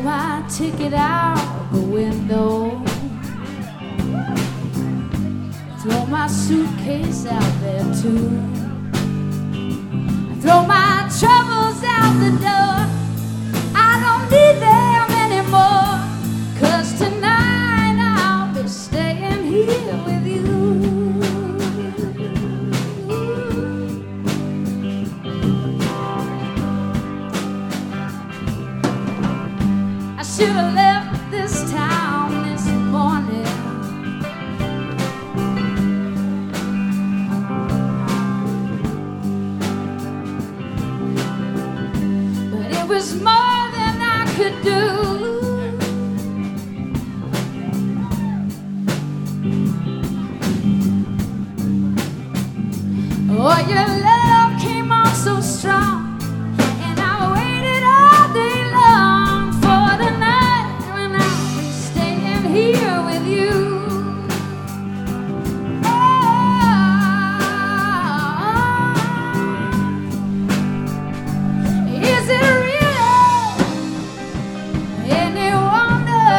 my ticket out the window. Throw my suitcase out there too. Throw my troubles out the door. I don't need them anymore, 'cause tonight I'll be staying here with you. I should have left this town this morning, but it was more than I could do. Oh, your love came on so strong, and I waited all day long for the night when I'll be staying here with you. Oh, is it really any wonder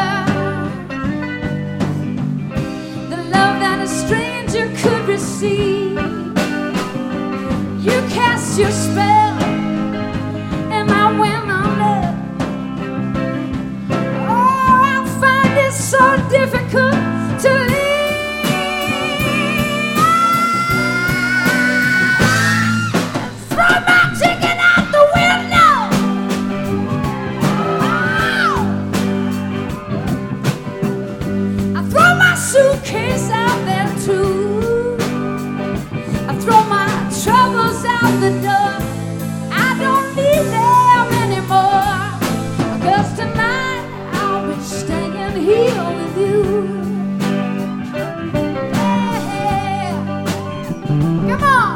the love that a stranger could receive? You cast your spell, and I went under. Oh, I find it so difficult to leave. Throw my ticket out the window. I throw my suitcase out there too. I throw my troubles out the door. I don't need them anymore, 'cause tonight I'll be staying here with you. Yeah. Come on.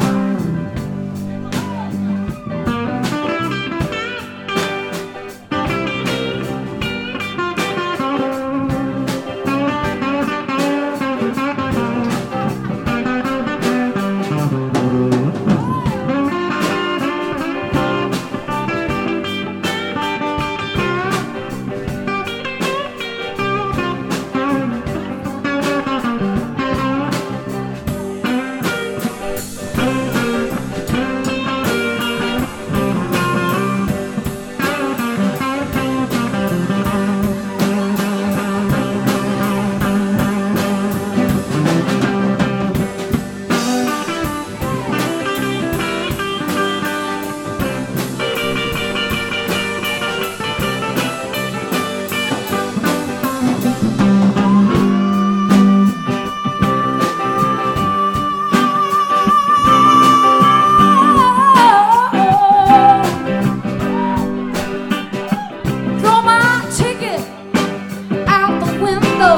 Throw my ticket out the window.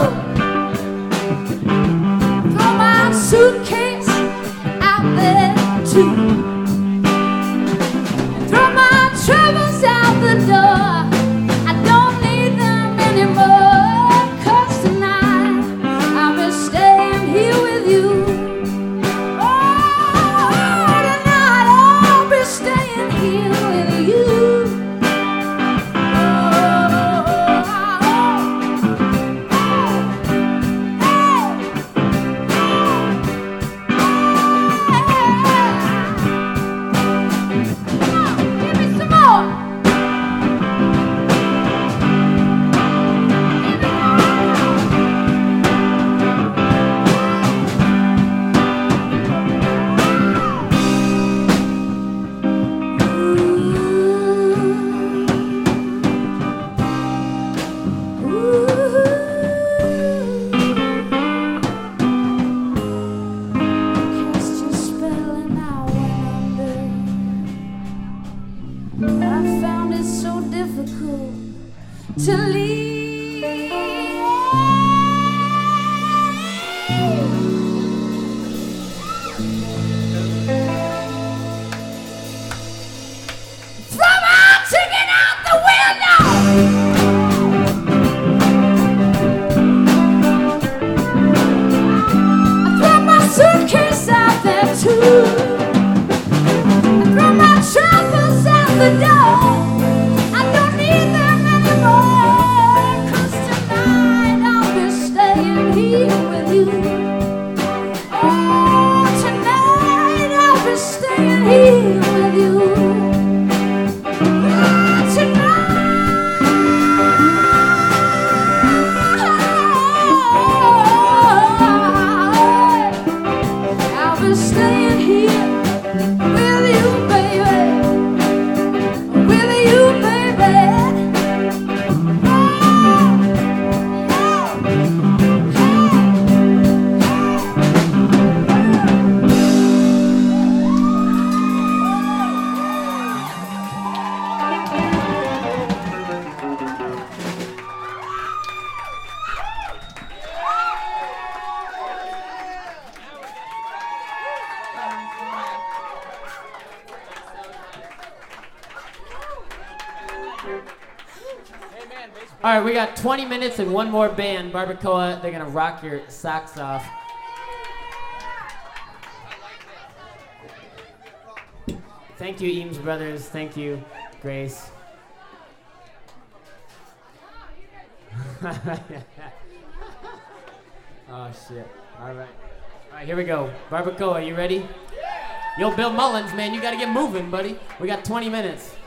Throw my suitcase out there too. Throw my troubles out the door. I don't need them anymore, 'cause tonight I'll be staying here with you. Oh, tonight I'll be staying here with you. Give me some more. Cast your spell and I went under. I found it so difficult to leave. Throw my ticket out the window. I throw my suitcase out there too. I throw my troubles out the door. I don't need them anymore. All right, we got 20 minutes and one more band, Barbacoa. They're gonna rock your socks off. Thank you, Eames Brothers. Thank you, Grace. Oh, shit. All right. All right, here we go. Barbacoa, you ready? Yo, Bill Mullins, man, you gotta get moving, buddy. We got 20 minutes.